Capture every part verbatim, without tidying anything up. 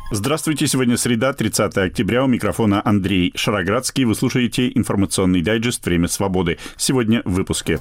Здравствуйте, сегодня среда, тридцатое октября, у микрофона Андрей Шароградский. Вы слушаете информационный дайджест «Время свободы». Сегодня в выпуске.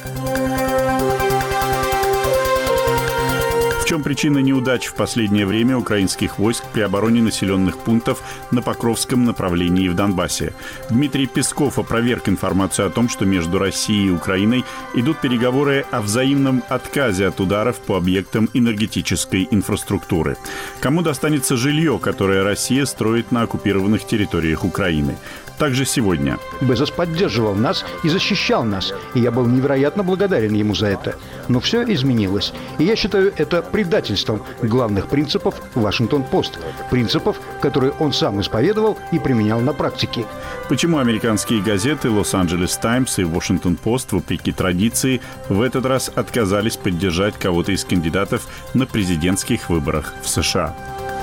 В чем причина неудач в последнее время украинских войск при обороне населенных пунктов на Покровском направлении в Донбассе? Дмитрий Песков опроверг информацию о том, что между Россией и Украиной идут переговоры о взаимном отказе от ударов по объектам энергетической инфраструктуры. Кому достанется жилье, которое Россия строит на оккупированных территориях Украины? Также сегодня. Безос поддерживал нас и защищал нас, и я был невероятно благодарен ему за это. Но все изменилось, и я считаю это предательством главных принципов Вашингтон-Пост, принципов, которые он сам исповедовал и применял на практике. Почему американские газеты «Лос-Анджелес Таймс» и «Вашингтон-Пост», вопреки традиции, в этот раз отказались поддержать кого-то из кандидатов на президентских выборах в США?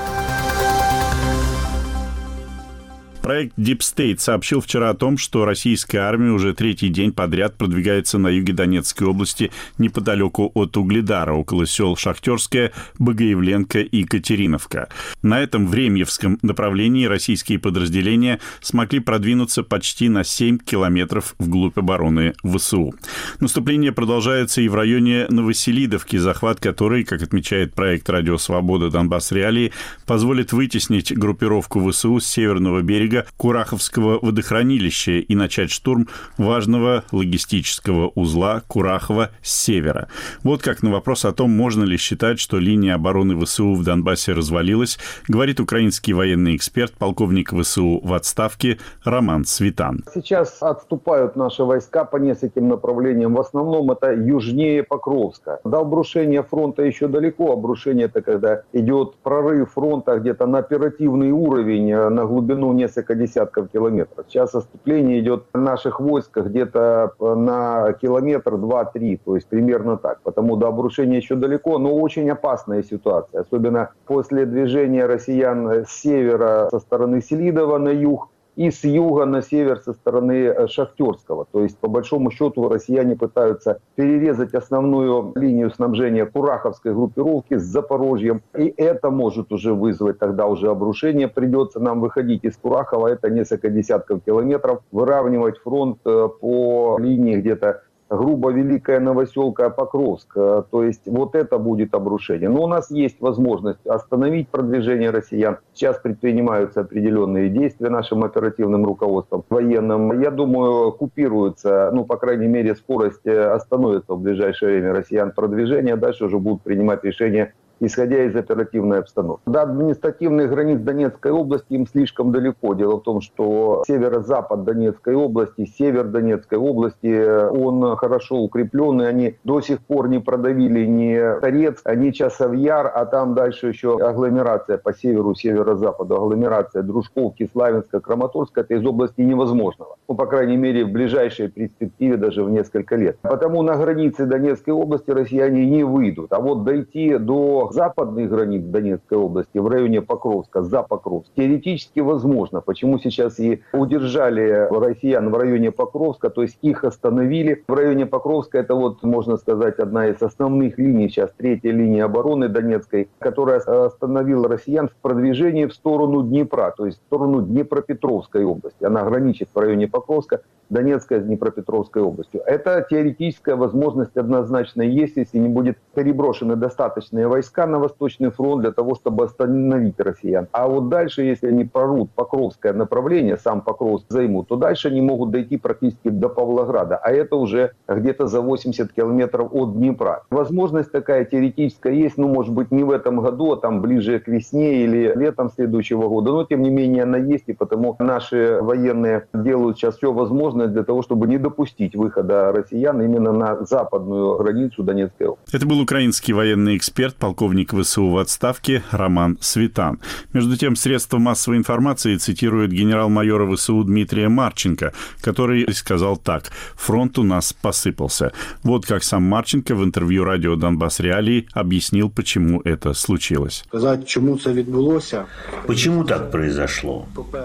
Проект Deep State сообщил вчера о том, что российская армия уже третий день подряд продвигается на юге Донецкой области неподалеку от Угледара, около сел Шахтерское, Богоявленко и Катериновка. На этом Времьевском направлении российские подразделения смогли продвинуться почти на семь километров вглубь обороны ВСУ. Наступление продолжается и в районе Новоселидовки, захват которой, как отмечает проект «Радио Свобода. Донбасс. Реалии», позволит вытеснить группировку ВСУ с северного берега Кураховского водохранилища и начать штурм важного логистического узла Курахова с севера. Вот как на вопрос о том, можно ли считать, что линия обороны ВСУ в Донбассе развалилась, говорит украинский военный эксперт, полковник ВСУ в отставке Роман Светан. Сейчас отступают наши войска по нескольким направлениям. В основном это южнее Покровска. До обрушения фронта еще далеко. Обрушение — это когда идет прорыв фронта где-то на оперативный уровень, на глубину несколько десятков километров. Сейчас отступление идет наших войск где-то на километр, два-три, то есть примерно так. Потому до обрушения еще далеко, но очень опасная ситуация. Особенно после движения россиян с севера со стороны Селидова на юг и с юга на север со стороны Шахтерского. То есть, по большому счету, россияне пытаются перерезать основную линию снабжения Кураховской группировки с Запорожьем. И это может уже вызвать тогда уже обрушение. Придется нам выходить из Курахова, это несколько десятков километров, выравнивать фронт по линии где-то грубо Великая Новоселка, Покровск. То есть вот это будет обрушение. Но у нас есть возможность остановить продвижение россиян. Сейчас предпринимаются определенные действия нашим оперативным руководством военным. Я думаю, купируется, ну, по крайней мере, скорость остановится в ближайшее время россиян продвижения. Дальше уже будут принимать решения, исходя из оперативной обстановки. До административных границ Донецкой области им слишком далеко. Дело в том, что северо-запад Донецкой области, север Донецкой области, он хорошо укреплен, и они до сих пор не продавили ни Торец, ни Часовьяр, а там дальше еще агломерация по северу, северо-западу, агломерация Дружковки, Славянска, Краматорска, это из области невозможного. Ну, по крайней мере, в ближайшей перспективе даже в несколько лет. Потому на границе Донецкой области россияне не выйдут. А вот дойти до западных границ Донецкой области, в районе Покровска, за Покровск, теоретически возможно. Почему сейчас и удержали россиян в районе Покровска, то есть их остановили. В районе Покровска это вот, можно сказать, одна из основных линий, сейчас третья линия обороны Донецкой, которая остановила россиян в продвижении в сторону Днепра, то есть в сторону Днепропетровской области. Она граничит в районе Покровска, Донецкой с Днепропетровской областью. Это теоретическая возможность однозначно есть, если не будет переброшены достаточные войска на Восточный фронт для того, чтобы остановить россиян. А вот дальше, если они прорвут Покровское направление, сам Покровск займут, то дальше они могут дойти практически до Павлограда. А это уже где-то за восемьдесят километров от Днепра. Возможность такая теоретическая есть, ну, может быть, не в этом году, а там ближе к весне или летом следующего года. Но, тем не менее, она есть, и потому наши военные делают сейчас все возможное для того, чтобы не допустить выхода россиян именно на западную границу Донецкой области. Это был украинский военный эксперт, полковник ВСУ в отставке Роман Светан. Между тем, средства массовой информации цитируют генерал-майора ВСУ Дмитрия Марченко, который сказал так: «Фронт у нас посыпался». Вот как сам Марченко в интервью радио «Донбасс. Реалии» объяснил, почему это случилось. Сказать, чему это відбулося? Почему так произошло?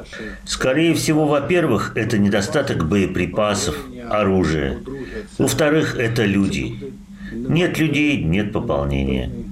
Скорее всего, во-первых, это недостаток боеприпасов, оружия. Во-вторых, это люди. Нет людей — нет пополнения.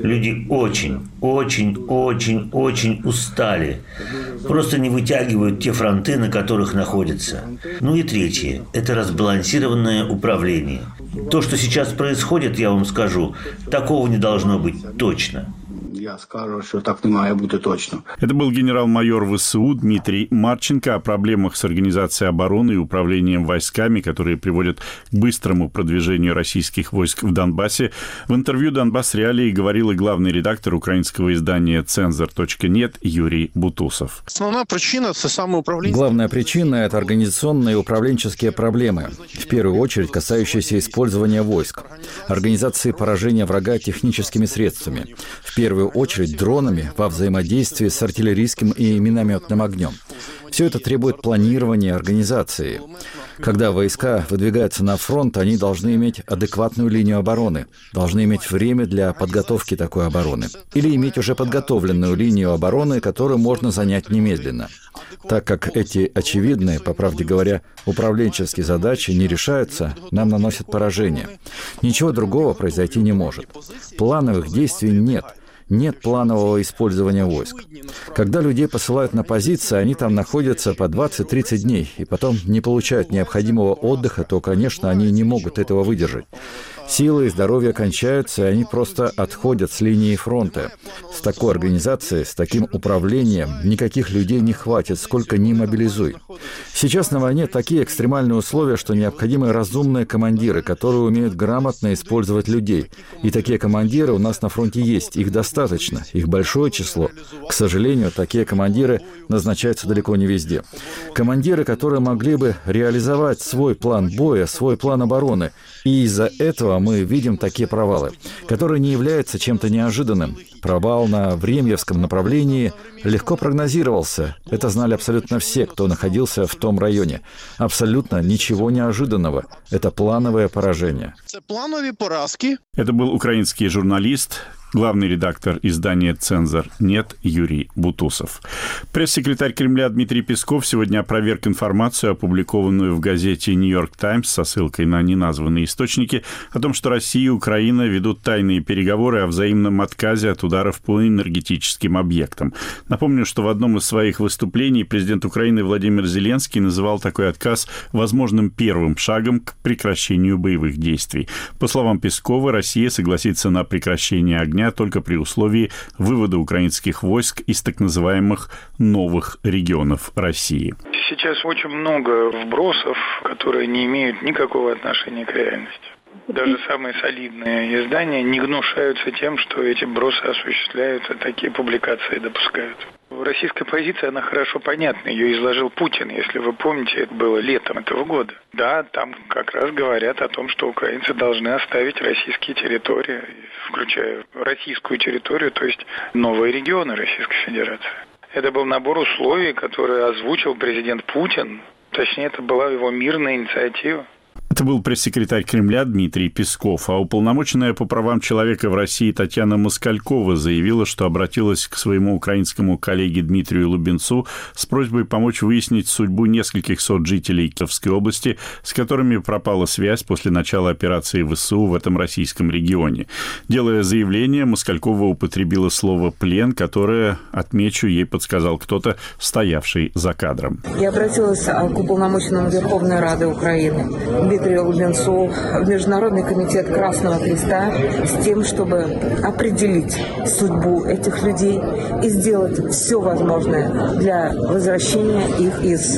Люди очень, очень, очень, очень устали. Просто не вытягивают те фронты, на которых находятся. Ну и третье – это разбалансированное управление. То, что сейчас происходит, я вам скажу, такого не должно быть точно. Я скажу, что так не має бути точно. Это был генерал-майор ВСУ Дмитрий Марченко о проблемах с организацией обороны и управлением войсками, которые приводят к быстрому продвижению российских войск в Донбассе. В интервью «Донбасс Реалии» говорил и главный редактор украинского издания цензор точка нет Юрий Бутусов. Основная причина – это самоуправление. Главная причина – это организационные и управленческие проблемы, в первую очередь касающиеся использования войск, организации поражения врага техническими средствами, в первую очередь дронами во взаимодействии с артиллерийским и минометным огнем. Все это требует планирования, организации. Когда войска выдвигаются на фронт, они должны иметь адекватную линию обороны, должны иметь время для подготовки такой обороны. Или иметь уже подготовленную линию обороны, которую можно занять немедленно. Так как эти очевидные, по правде говоря, управленческие задачи не решаются, нам наносят поражение. Ничего другого произойти не может. Плановых действий нет. Нет планового использования войск. Когда людей посылают на позиции, они там находятся по двадцать-тридцать дней, и потом не получают необходимого отдыха, то, конечно, они не могут этого выдержать. Силы и здоровье кончаются, и они просто отходят с линии фронта. С такой организацией, с таким управлением никаких людей не хватит, сколько ни мобилизуй. Сейчас на войне такие экстремальные условия, что необходимы разумные командиры, которые умеют грамотно использовать людей. И такие командиры у нас на фронте есть, их достаточно, их большое число. К сожалению, такие командиры назначаются далеко не везде. Командиры, которые могли бы реализовать свой план боя, свой план обороны. И из-за этого мы видим такие провалы, которые не являются чем-то неожиданным. Провал на Времьевском направлении легко прогнозировался. Это знали абсолютно все, кто находился в том районе. Абсолютно ничего неожиданного. Это плановое поражение. Это плановые поразки. Это был украинский журналист, главный редактор издания «Цензор нет» Юрий Бутусов. Пресс-секретарь Кремля Дмитрий Песков сегодня опроверг информацию, опубликованную в газете «Нью-Йорк Таймс» со ссылкой на неназванные источники, о том, что Россия и Украина ведут тайные переговоры о взаимном отказе от ударов по энергетическим объектам. Напомню, что в одном из своих выступлений президент Украины Владимир Зеленский называл такой отказ возможным первым шагом к прекращению боевых действий. По словам Пескова, Россия согласится на прекращение огня только при условии вывода украинских войск из так называемых новых регионов России. Сейчас очень много вбросов, которые не имеют никакого отношения к реальности. Даже самые солидные издания не гнушаются тем, что эти бросы осуществляются, такие публикации допускают. Российская позиция, она хорошо понятна. Ее изложил Путин, если вы помните, это было летом этого года. Да, там как раз говорят о том, что украинцы должны оставить российские территории, включая российскую территорию, то есть новые регионы Российской Федерации. Это был набор условий, которые озвучил президент Путин. Точнее, это была его мирная инициатива. Это был пресс-секретарь Кремля Дмитрий Песков, а уполномоченная по правам человека в России Татьяна Москалькова заявила, что обратилась к своему украинскому коллеге Дмитрию Лубенцу с просьбой помочь выяснить судьбу нескольких сот жителей Киевской области, с которыми пропала связь после начала операции ВСУ в этом российском регионе. Делая заявление, Москалькова употребила слово «плен», которое, отмечу, ей подсказал кто-то, стоявший за кадром. Я обратилась к уполномоченному Верховной Рады Украины Дмитрию Лубенцу в Международный комитет Красного Креста с тем, чтобы определить судьбу этих людей и сделать все возможное для возвращения их из,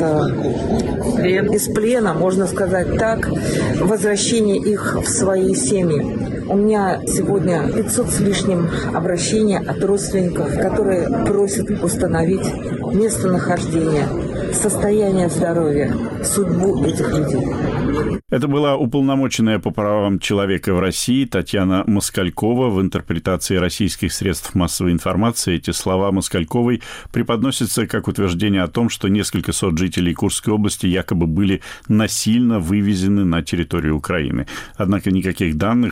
из плена, можно сказать так, возвращения их в свои семьи. У меня сегодня пятьсот с лишним обращений от родственников, которые просят установить местонахождение, состояние здоровья, судьбу этих людей. Это была уполномоченная по правам человека в России Татьяна Москалькова. В интерпретации российских средств массовой информации эти слова Москальковой преподносятся как утверждение о том, что несколько сот жителей Курской области якобы были насильно вывезены на территорию Украины. Однако никаких данных, что это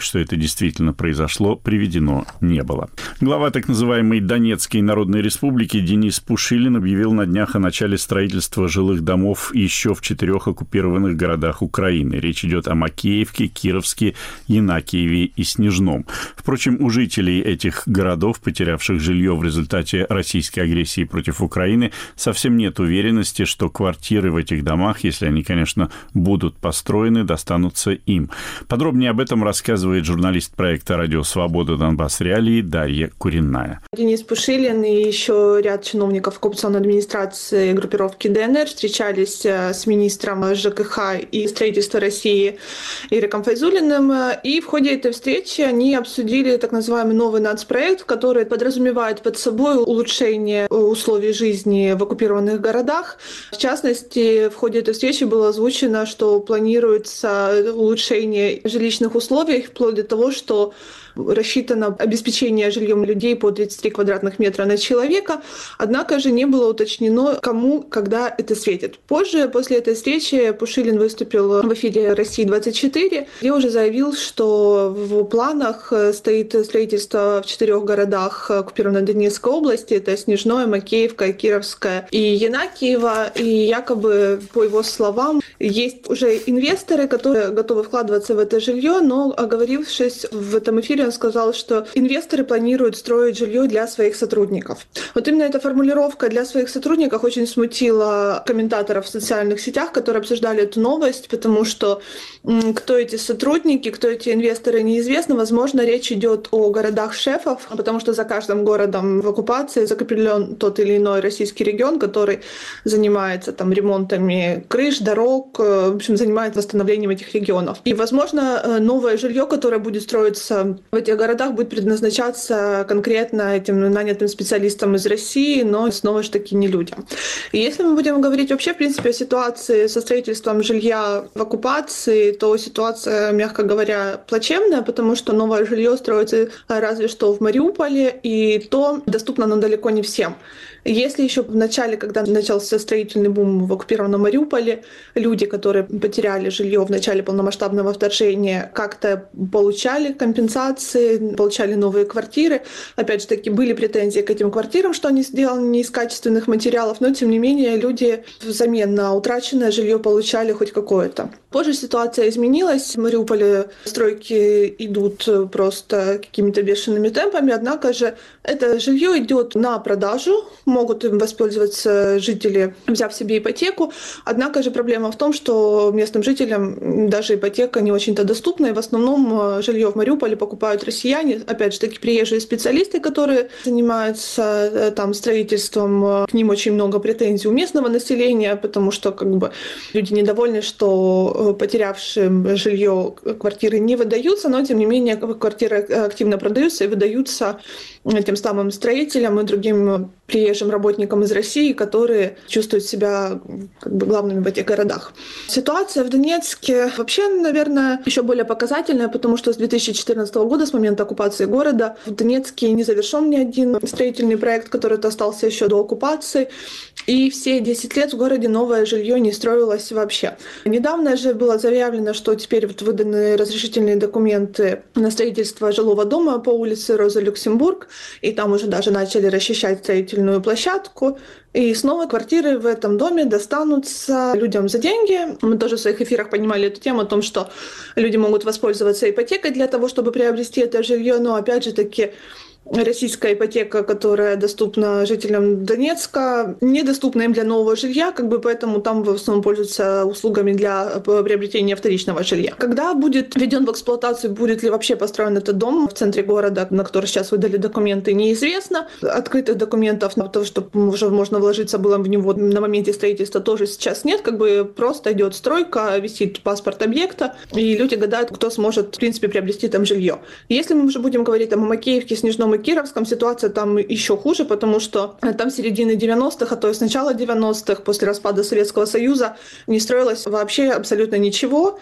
действительно произошло, приведено не было. Глава так называемой Донецкой Народной Республики Денис Пушилин объявил на днях о начале строительства жилых домов еще в четырех оккупированных городах Украины. Речь идет о Макеевке, Кировске, Янакиеве и Снежном. Впрочем, у жителей этих городов, потерявших жилье в результате российской агрессии против Украины, совсем нет уверенности, что квартиры в этих домах, если они, конечно, будут построены, достанутся им. Подробнее об этом рассказывает журналист проекта «Радио Свобода. Донбасс. Реалии» Дарья Куренная. Денис Пушилин и еще ряд чиновников оккупационной администрации группировки ДНР встречались с министром ЖКХ и строительства России Ириком Файзуллиным. И в ходе этой встречи они обсудили так называемый новый нацпроект, который подразумевает под собой улучшение условий жизни в оккупированных городах. В частности, в ходе этой встречи было озвучено, что планируется улучшение жилищных условий, вплоть до того, что рассчитано обеспечение жильем людей по тридцать три квадратных метра на человека, однако же не было уточнено, кому, когда это светит. Позже, после этой встречи, Пушилин выступил в эфире «Россия двадцать четыре», где уже заявил, что в планах стоит строительство в четырех городах оккупированной Донецкой области, это Снежное, Макеевка, Кировская и Янакиево, и якобы, по его словам, есть уже инвесторы, которые готовы вкладываться в это жилье, но, оговорившись в этом эфире, он сказал, что инвесторы планируют строить жилье для своих сотрудников. Вот именно эта формулировка «для своих сотрудников» очень смутила комментаторов в социальных сетях, которые обсуждали эту новость, потому что кто эти сотрудники, кто эти инвесторы, неизвестно. Возможно, речь идет о городах шефов, потому что за каждым городом в оккупации закреплен тот или иной российский регион, который занимается там ремонтами крыш, дорог, в общем, занимается восстановлением этих регионов. И, возможно, новое жилье, которое будет строиться в этих городах, будет предназначаться конкретно этим нанятым специалистам из России, но снова же таки не людям. И если мы будем говорить вообще, в принципе, о ситуации со строительством жилья в оккупации, то ситуация, мягко говоря, плачевная, потому что новое жилье строится разве что в Мариуполе, и то доступно оно далеко не всем. Если еще в начале, когда начался строительный бум в оккупированном Мариуполе, люди, которые потеряли жилье в начале полномасштабного вторжения, как-то получали компенсации, получали новые квартиры. Опять же таки, были претензии к этим квартирам, что они сделаны не из качественных материалов, но тем не менее люди взамен на утраченное жилье получали хоть какое-то. Позже ситуация изменилась. В Мариуполе стройки идут просто какими-то бешеными темпами, однако же это жилье идет на продажу, могут им воспользоваться жители, взяв себе ипотеку. Однако же проблема в том, что местным жителям даже ипотека не очень-то доступна, и в основном жилье в Мариуполе покупают россияне, опять же таки приезжие специалисты, которые занимаются там строительством. К ним очень много претензий у местного населения, потому что как бы люди недовольны, что потерявшим жилье квартиры не выдаются, но тем не менее квартиры активно продаются и выдаются тем самым строителям и другим приезжим работникам из России, которые чувствуют себя как бы главными в этих городах. Ситуация в Донецке вообще, наверное, еще более показательная, потому что с две тысячи четырнадцатого года, с момента оккупации города, в Донецке не завершен ни один строительный проект, который остался еще до оккупации, и все десять лет в городе новое жилье не строилось вообще. Недавно же было заявлено, что теперь вот выданы разрешительные документы на строительство жилого дома по улице Роза Люксембург, и там уже даже начали расчищать строительную площадку. И снова квартиры в этом доме достанутся людям за деньги. Мы тоже в своих эфирах поднимали эту тему о том, что люди могут воспользоваться ипотекой для того, чтобы приобрести это жилье, но опять же таки российская ипотека, которая доступна жителям Донецка, недоступна им для нового жилья, как бы поэтому там в основном пользуются услугами для приобретения вторичного жилья. Когда будет введен в эксплуатацию, будет ли вообще построен этот дом в центре города, на который сейчас выдали документы, неизвестно. Открытых документов на то, чтобы уже можно вложиться было в него на моменте строительства, тоже сейчас нет. Как бы просто идет стройка, висит паспорт объекта, и люди гадают, кто сможет, в принципе, приобрести там жилье. Если мы уже будем говорить там, о Макеевке, Снежном и Кировском, ситуация там еще хуже, потому что там с середины девяностых, а то и с начала девяностых, после распада Советского Союза, не строилось вообще абсолютно ничего.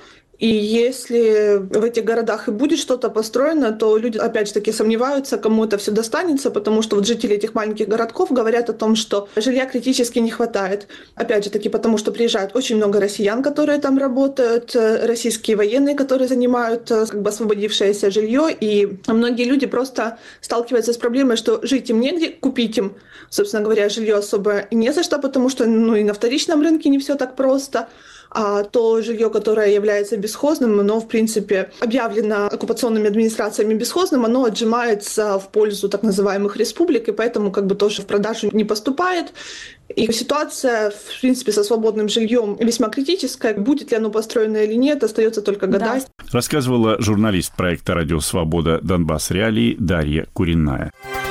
И если в этих городах и будет что-то построено, то люди, опять же таки, сомневаются, кому это все достанется, потому что вот жители этих маленьких городков говорят о том, что жилья критически не хватает. Опять же таки, потому что приезжает очень много россиян, которые там работают, российские военные, которые занимают как бы освободившееся жилье, и многие люди просто сталкиваются с проблемой, что жить им негде, купить им, собственно говоря, жилье особо не за что, потому что ну, и на вторичном рынке не все так просто. А то жилье, которое является бесхозным, оно, в принципе, объявлено оккупационными администрациями бесхозным, оно отжимается в пользу так называемых республик, и поэтому как бы тоже в продажу не поступает. И ситуация, в принципе, со свободным жильем весьма критическая. Будет ли оно построено или нет, остается только гадать. Да. Рассказывала журналист проекта «Радио Свобода. Донбасс. Реалии» Дарья Куренная.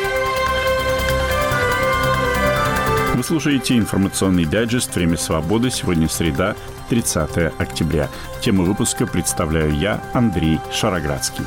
Вы слушаете информационный дайджест «Время свободы». Сегодня среда, тридцатое октября. Тему выпуска представляю я, Андрей Шароградский.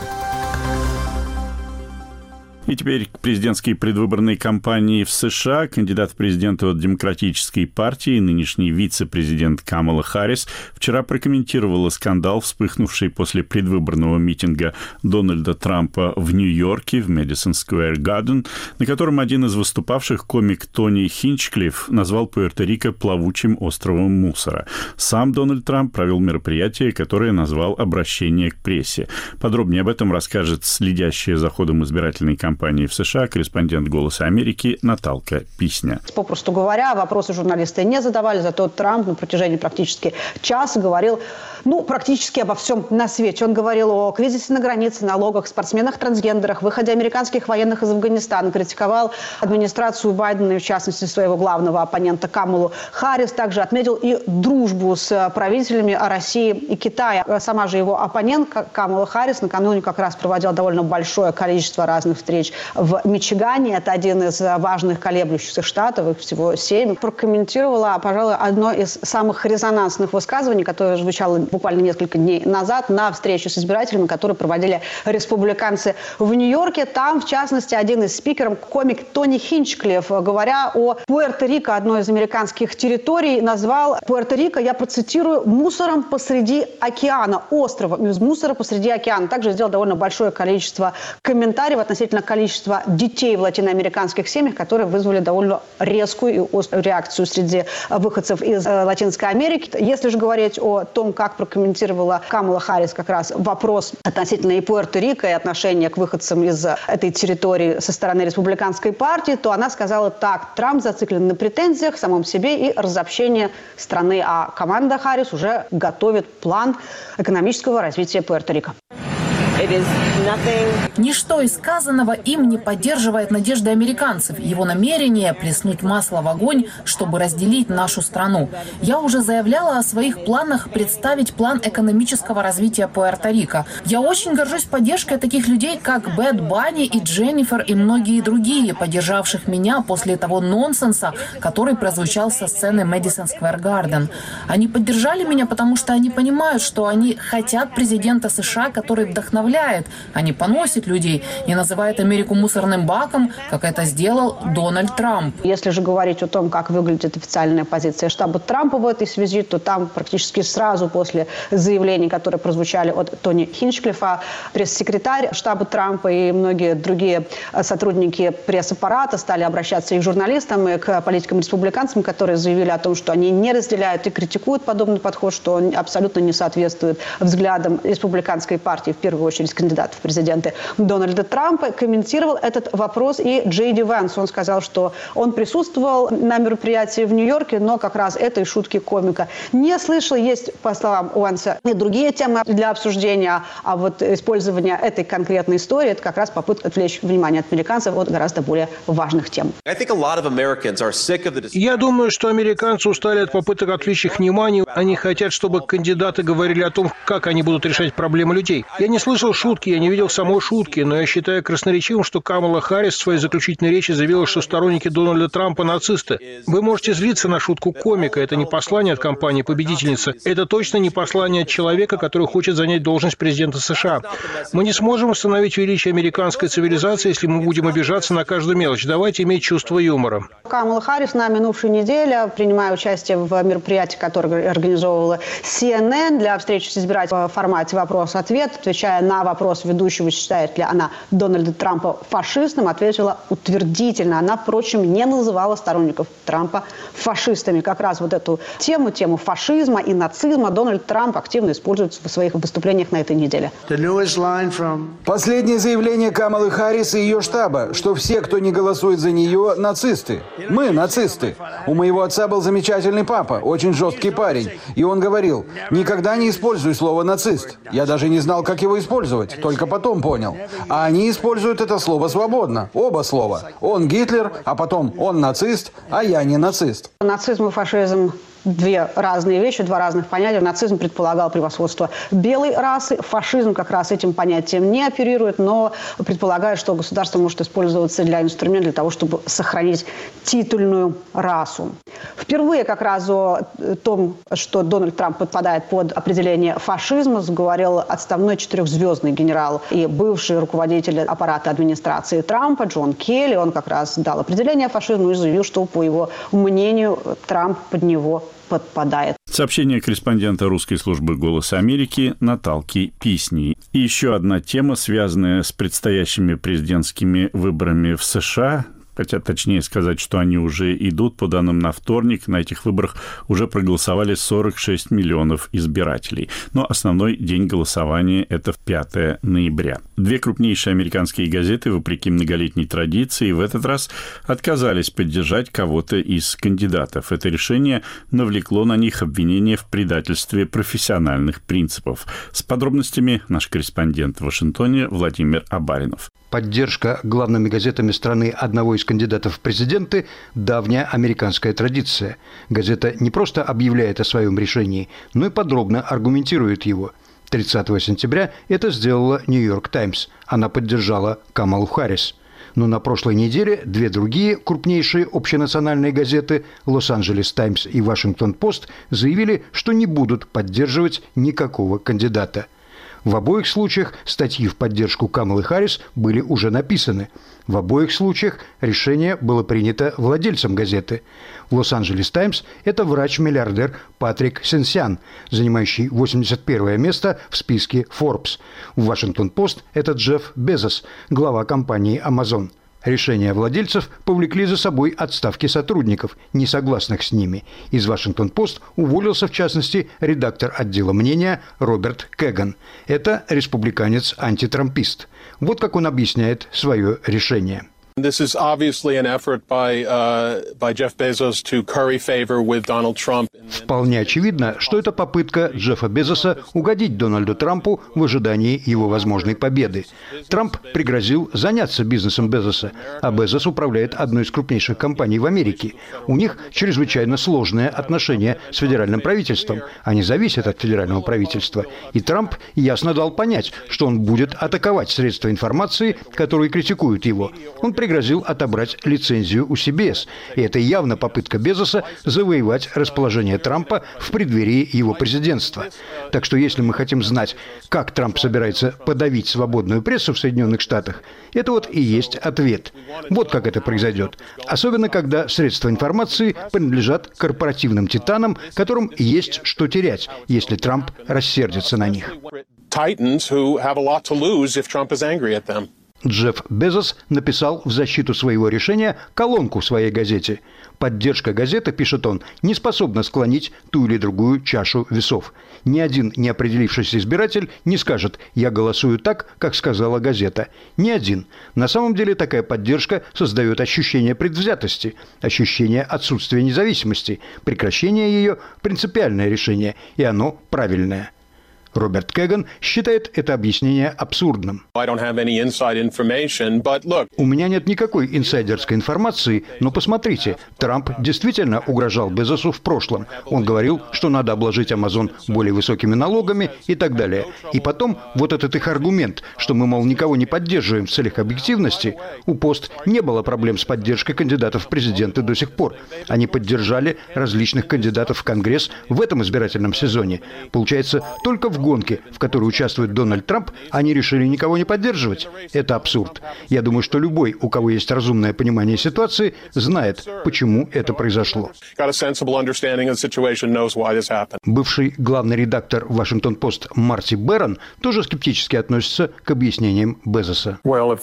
И теперь к президентской предвыборной кампании в США. Кандидат в президенты от Демократической партии, нынешний вице-президент Камала Харрис, вчера прокомментировала скандал, вспыхнувший после предвыборного митинга Дональда Трампа в Нью-Йорке, в Мэдисон Сквер Гарден, на котором один из выступавших, комик Тони Хинчклифф, назвал Пуэрто-Рико плавучим островом мусора. Сам Дональд Трамп провел мероприятие, которое назвал «Обращение к прессе». Подробнее об этом расскажет следящая за ходом избирательной кампании в США корреспондент «Голоса Америки» Наталка Писня. Попросту говоря, вопросы журналисты не задавали, зато Трамп на протяжении практически часа говорил, ну, практически обо всем на свете. Он говорил о кризисе на границе, налогах, спортсменах-трансгендерах, выходе американских военных из Афганистана, критиковал администрацию Байдена и, в частности, своего главного оппонента Камалу Харрис. Также отметил и дружбу с правителями России и Китая. Сама же его оппонент Камала Харрис накануне как раз проводила довольно большое количество разных встреч в Мичигане. Это один из важных колеблющихся штатов, их всего семь. Прокомментировала, пожалуй, одно из самых резонансных высказываний, которое звучало буквально несколько дней назад на встрече с избирателями, которые проводили республиканцы в Нью-Йорке. Там, в частности, один из спикеров, комик Тони Хинчклифф, говоря о Пуэрто-Рико, одной из американских территорий, назвал Пуэрто-Рико, я процитирую, мусором посреди океана, островом из мусора посреди океана. Также сделал довольно большое количество комментариев относительно количества детей в латиноамериканских семьях, которые вызвали довольно резкую и острую реакцию среди выходцев из Латинской Америки. Если же говорить о том, как прокомментировала Камала Харрис как раз вопрос относительно и Пуэрто-Рико, и отношения к выходцам из этой территории со стороны республиканской партии, то она сказала так: Трамп зациклен на претензиях, самом себе и разобщении страны, а команда Харрис уже готовит план экономического развития Пуэрто-Рико. Ничто из сказанного им не поддерживает надежды американцев, его намерение плеснуть масло в огонь, чтобы разделить нашу страну. Я уже заявляла о своих планах представить план экономического развития Пуэрто-Рико. Я очень горжусь поддержкой таких людей, как Бэд Банни и Дженнифер и многие другие, поддержавших меня после того нонсенса, который прозвучал со сцены Мэдисон Сквер Гарден. Они поддержали меня, потому что они понимают, что они хотят президента США, который вдохновляет. Они поносят людей и называют Америку мусорным баком, как это сделал Дональд Трамп. Если же говорить о том, как выглядит официальная позиция штаба Трампа в этой связи, то там практически сразу после заявлений, которые прозвучали от Тони Хинчклиффа, пресс-секретарь штаба Трампа и многие другие сотрудники пресс-аппарата стали обращаться и к журналистам, и к политикам-республиканцам, которые заявили о том, что они не разделяют и критикуют подобный подход, что он абсолютно не соответствует взглядам республиканской партии, в первую очередь кандидата в президенты Дональда Трампа. Комментировал этот вопрос и Джей Ди Вэнс. Он сказал, что он присутствовал на мероприятии в Нью-Йорке, но как раз этой шутки комика не слышал. Есть, по словам Вэнса, и другие темы для обсуждения, а вот использование этой конкретной истории – это как раз попытка отвлечь внимание от американцев от гораздо более важных тем. Я думаю, что американцы устали от попыток отвлечь их внимание. Они хотят, чтобы кандидаты говорили о том, как они будут решать проблемы людей. Я не слышал слышал шутки, я не видел самой шутки, но я считаю красноречивым, что Камала Харрис в своей заключительной речи заявила, что сторонники Дональда Трампа нацисты. Вы можете злиться на шутку комика, это не послание от компании-победительницы, это точно не послание от человека, который хочет занять должность президента США. Мы не сможем остановить величие американской цивилизации, если мы будем обижаться на каждую мелочь. Давайте иметь чувство юмора. Камала Харрис на минувшей неделе, принимая участие в мероприятии, которое организовывала си эн эн для встречи с избирателями в формате вопрос-ответ, отвечая на вопрос ведущего, считает ли она Дональда Трампа фашистом, ответила утвердительно. Она, впрочем, не называла сторонников Трампа фашистами. Как раз вот эту тему, тему фашизма и нацизма Дональд Трамп активно использует в своих выступлениях на этой неделе. Последнее заявление Камалы Харрис и ее штаба, что все, кто не голосует за нее, нацисты. Мы нацисты. У моего отца был замечательный папа, очень жесткий парень. И он говорил, никогда не используй слово «нацист». Я даже не знал, как его использовать, только потом понял. А они используют это слово свободно. Оба слова. Он Гитлер, а потом он нацист, а я не нацист. Нацизм и фашизм – две разные вещи, два разных понятия. Нацизм предполагал превосходство белой расы. Фашизм как раз этим понятием не оперирует, но предполагает, что государство может использоваться для инструмента для того, чтобы сохранить титульную расу. Впервые как раз о том, что Дональд Трамп подпадает под определение фашизма, заговорил отставной четырехзвездный генерал и бывший руководитель аппарата администрации Трампа Джон Келли. Он как раз дал определение фашизму и заявил, что, по его мнению, Трамп под него подпадает. Сообщение корреспондента русской службы «Голоса Америки» Наталки Писни. И еще одна тема, связанная с предстоящими президентскими выборами в США. Хотя точнее сказать, что они уже идут. По данным на вторник, на этих выборах уже проголосовали сорок шесть миллионов избирателей. Но основной день голосования – это пятое ноября. Две крупнейшие американские газеты, вопреки многолетней традиции, в этот раз отказались поддержать кого-то из кандидатов. Это решение навлекло на них обвинение в предательстве профессиональных принципов. С подробностями наш корреспондент в Вашингтоне Владимир Абаринов. Поддержка главными газетами страны одного из кандидатов в президенты – давняя американская традиция. Газета не просто объявляет о своем решении, но и подробно аргументирует его. тридцатого сентября это сделала «Нью-Йорк Таймс». Она поддержала Камалу Харрис. Но на прошлой неделе две другие крупнейшие общенациональные газеты «Лос-Анджелес Таймс» и «Вашингтон Пост» заявили, что не будут поддерживать никакого кандидата. В обоих случаях статьи в поддержку Камалы Харрис были уже написаны. В обоих случаях решение было принято владельцем газеты. В «Лос-Анджелес Таймс» это врач-миллиардер Патрик Сенсян, занимающий восемьдесят первое место в списке Forbes. В «Вашингтон Пост» это Джефф Безос, глава компании Amazon. Решения владельцев повлекли за собой отставки сотрудников, не согласных с ними. Из «Вашингтон-Пост» уволился, в частности, редактор отдела мнения Роберт Кэган. Это республиканец-антитрампист. Вот как он объясняет свое решение. This is obviously an effort by, uh, by Jeff Bezos to curry favor with Donald Trump. Вполне очевидно, что это попытка Джеффа Безоса угодить Дональду Трампу в ожидании его возможной победы. Трамп пригрозил заняться бизнесом Безоса, а Безос управляет одной из крупнейших компаний в Америке. У них чрезвычайно сложные отношения с федеральным правительством. Они зависят от федерального правительства. И Трамп ясно дал понять, что он будет атаковать средства информации, которые критикуют его. Он пригрозил отобрать лицензию у си би эс. И это явно попытка Безоса завоевать расположение Трампа в преддверии его президентства. Так что если мы хотим знать, как Трамп собирается подавить свободную прессу в Соединенных Штатах, это вот и есть ответ. Вот как это произойдет. Особенно, когда средства информации принадлежат корпоративным титанам, которым есть что терять, если Трамп рассердится на них. Джефф Безос написал в защиту своего решения колонку в своей газете. Поддержка газеты, пишет он, не способна склонить ту или другую чашу весов. Ни один неопределившийся избиратель не скажет «я голосую так, как сказала газета». Ни один. На самом деле такая поддержка создает ощущение предвзятости, ощущение отсутствия независимости. Прекращение ее – принципиальное решение, и оно правильное. Роберт Кэган считает это объяснение абсурдным. I don't have any inside information, but look. У меня нет никакой инсайдерской информации, но посмотрите, Трамп действительно угрожал Безосу в прошлом. Он говорил, что надо обложить Amazon более высокими налогами и так далее. И потом вот этот их аргумент, что мы, мол, никого не поддерживаем в целях объективности, у Пост не было проблем с поддержкой кандидатов в президенты до сих пор. Они поддержали различных кандидатов в Конгресс в этом избирательном сезоне. Получается, только в гонке, в которой участвует Дональд Трамп, они решили никого не поддерживать. Это абсурд. Я думаю, что любой, у кого есть разумное понимание ситуации, знает, почему это произошло. Бывший главный редактор «Вашингтон-Пост» Марти Берон тоже скептически относится к объяснениям Безоса.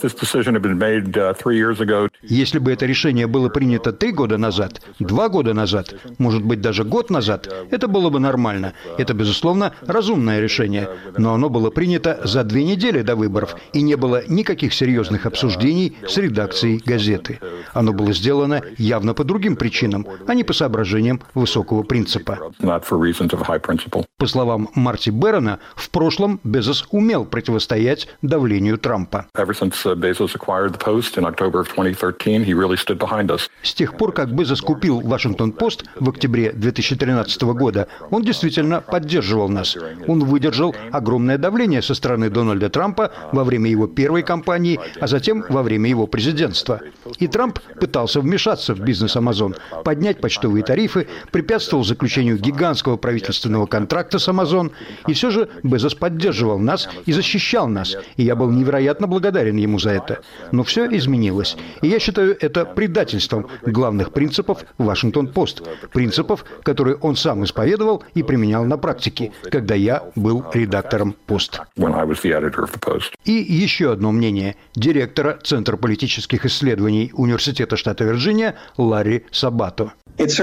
Если бы это решение было принято три года назад, два года назад, может быть, даже год назад, это было бы нормально. Это, безусловно, разумное решение. Но оно было принято за две недели до выборов, и не было никаких серьезных обсуждений с редакцией газеты. Оно было сделано явно по другим причинам, а не по соображениям высокого принципа. По словам Марти Берона, в прошлом Безос умел противостоять давлению Трампа. С тех пор, как Безос купил «Вашингтон-Пост» в октябре две тысячи тринадцатого года, он действительно поддерживал нас. Он выдержал огромное давление со стороны Дональда Трампа во время его первой кампании, а затем во время его президентства. И Трамп пытался вмешаться в бизнес Amazon, поднять почтовые тарифы, препятствовал заключению гигантского правительственного контракта с Amazon. И все же Безос поддерживал нас и защищал нас. И я был невероятно благодарен ему за это. Но все изменилось. И я считаю это предательством главных принципов «Вашингтон-Пост». Принципов, которые он сам исповедовал и применял на практике, когда я был редактором «Пост». И еще одно мнение директора Центра политических исследований Университета штата Вирджиния Ларри Сабато.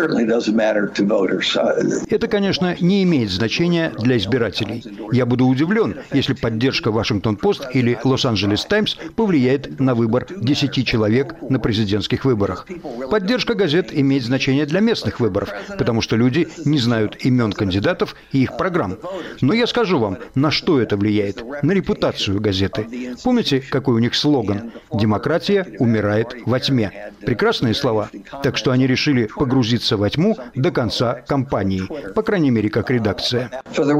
Это, конечно, не имеет значения для избирателей. Я буду удивлен, если поддержка «Вашингтон-Пост» или «Лос-Анджелес Таймс» повлияет на выбор десяти человек на президентских выборах. Поддержка газет имеет значение для местных выборов, потому что люди не знают имен кандидатов и их программ. Но я скажу вам, на что это влияет. На репутацию газеты. Помните, какой у них слоган? «Демократия умирает во тьме». Прекрасные слова. Так что они решили погрузиться во тьму до конца кампании. По крайней мере, как редакция.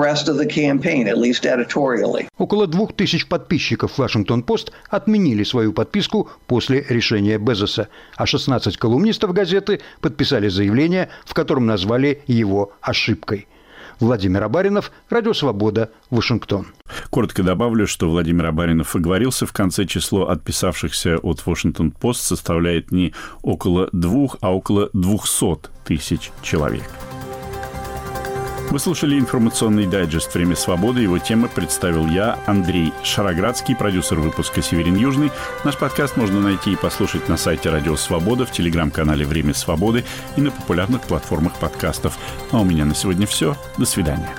Около двух тысяч подписчиков «Вашингтон-Пост» отменили свою подписку после решения Безоса, а шестнадцать колумнистов газеты подписали заявление, в котором назвали его ошибкой. Владимир Абаринов, Радио Свобода, Вашингтон. Коротко добавлю, что Владимир Абаринов оговорился. В конце число отписавшихся от «Вашингтон-Пост» составляет не около двух, а около двухсот тысяч человек. Вы слушали информационный дайджест «Время свободы». Его темы представил я, Андрей Шароградский, продюсер выпуска «Северин Южный». Наш подкаст можно найти и послушать на сайте Радио Свобода, в телеграм-канале «Время свободы» и на популярных платформах подкастов. А у меня на сегодня все. До свидания.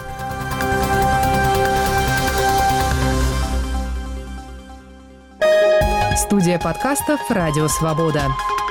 Студия подкастов «Радио Свобода».